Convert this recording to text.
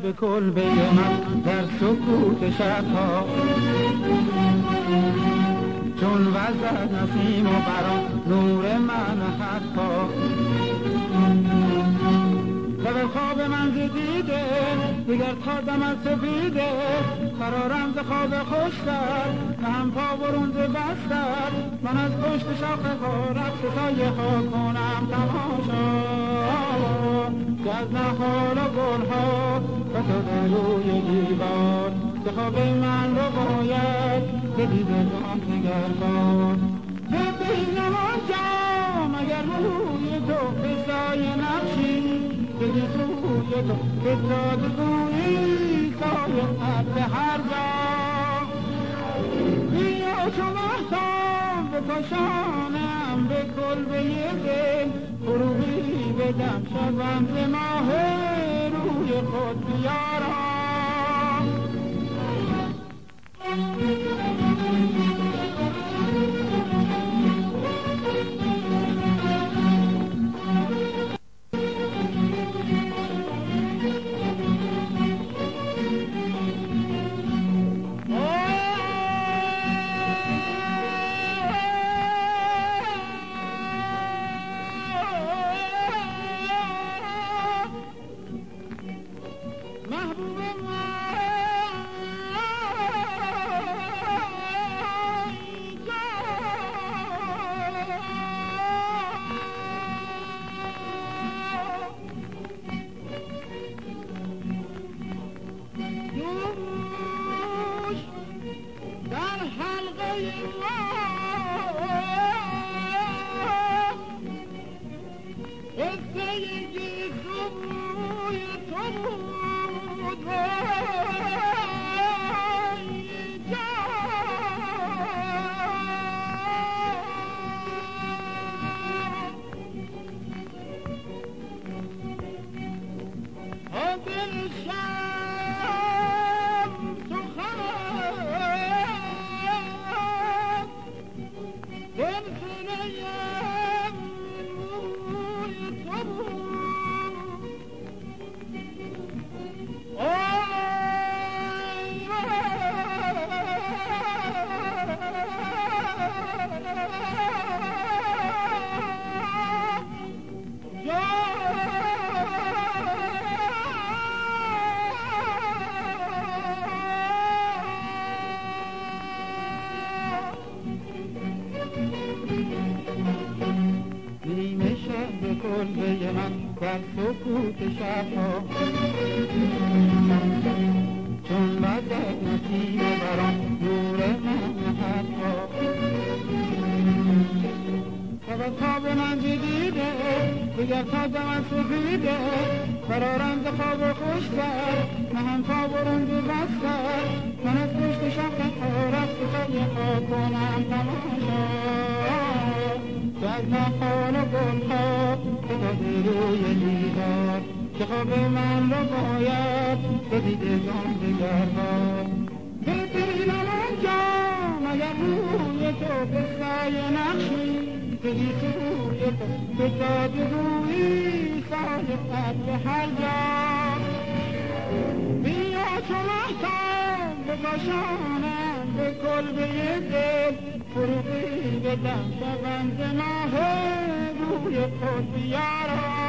به کلبه من در سکوت شبها، چون وزد نسیم و بران نور من حقا. شب خواب من زدیده دیگر تا دم سفیده، قرارم ز خواب خوشتر نه هم پا برون ز بستر. من از پشت شاخه ها رقص سایه ها کنم تماشا، که از نخال و گل ها فتاده روی دیوار. ز خواب من رو باید به دیدگان دیگر بار. ببینم آنجا مگر روی تو به سایه نقشی، بدی سوی تو به دادگویی سایه قبل هر جا. بیا چو مهتاب به پاشانم به کلبه دل، فروغی بدم شوم ز ماه روی خود بیارم. کلبه من در سکوت شبها، چون وزد نسیم بران نور من حقا. شب خواب من جدیده دیگر تا دم سفیده، قرارم ز خواب خوشتر نه هم پا برون ز بستر. من از پشت شاخه ها رقص سایه ها کنم تماشا، که از نخال و گل ها فتاده روی دیوار. که خواب من رو باید به دیدگان دیگر بار. ببینم آنجا مگر روی تو به سایه نقشی، بدی سوی تو به دادگویی سایه قبل هر جا. بیا چو مهتاب به پاشانم به کلبه دل، فروغی بدم شوم ز ماه روی خود بیارم.